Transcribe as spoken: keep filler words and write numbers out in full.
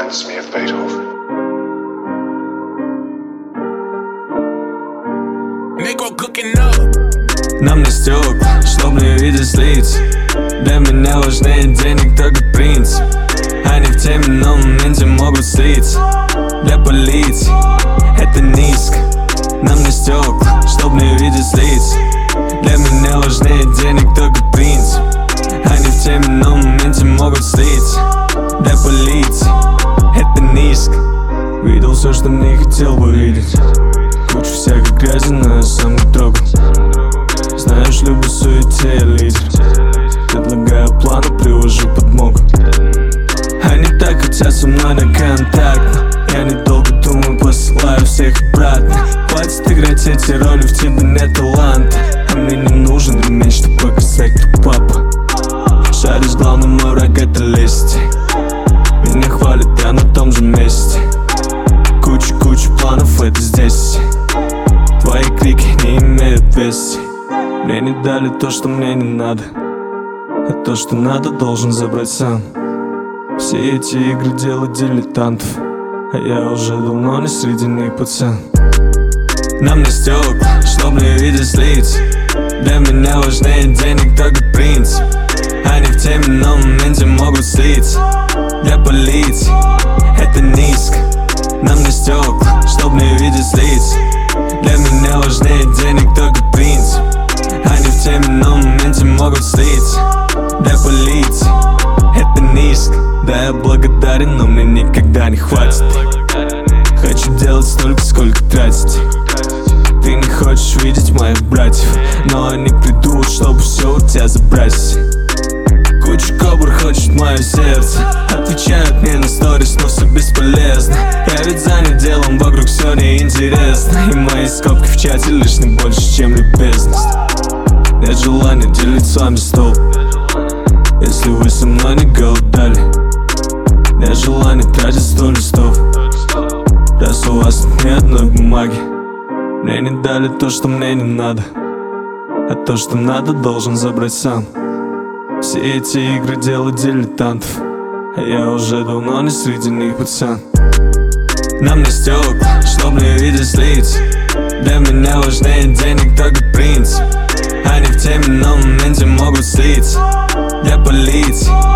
reminds me of Beethoven. Нам не стёкла, чтоб не видеть лиц. Для меня важнее денег только принцип. Они в теме, но в моменте могут слиться. Для полиции это низко. Нам не стёкла, чтоб не видеть лиц. Для меня важнее денег только принцип. Они в теме, но в моменте могут слиться. Для полиции это низко. Видел все, что не хотел бы видеть. Кучу всякой грязи, но я сам не трогал. Знаешь, люблю суете, я лидер. Предлагаю планы, привожу подмогу. Они так хотят со мной на контакт, но я недолго думаю, посылаю всех обратно. Хватит играть эти роли, в тебе нет таланта. А мне не нужен ремень, чтобы показать, кто папа. Шаришь, главный мой враг — это лести. Меня хвалят, я на том же месте. Куча-куча планов, это здесь. Твои крики не имеют веса. Мне не дали то, что мне не надо, а то, что надо, должен забрать сам. Все эти игры — дело дилетантов, а я уже давно не среди них, пацан. Нам не стёкла, чтоб не видеть лиц. Для меня важнее денег только принцип. Они в теме, но в моменте могут слиться. Для полиции это низко. Нам не стёкла, чтоб не видеть лиц. Для меня важнее денег только принцип. Они в теме, но в моменте могут слиться. Для полиции это низко. Да, я благодарен, но мне никогда не хватит. Хочу делать столько, сколько тратить. Ты не хочешь видеть моих братьев, но они придут, чтобы все у тебя забрать. Куча кобр хочет мое сердце. Отвечают мне на сторис, но все бесполезно. Я ведь занят делом, вокруг все неинтересно. И мои скобки в чате лишь не больше, чем любезность. Нет желания делить с вами стол, если вы со мной не голодали. Нет желания тратить сто листов, раз у вас нет ни одной бумаги. Мне не дали то, что мне не надо, а то, что надо, должен забрать сам. Все эти игры — дело дилетантов, а я уже давно не среди них, пацан. Нам не стёкла, чтоб не видеть лиц. Для меня важнее денег только принцип. Они в теме, но в моменте могут слиться. Для полиции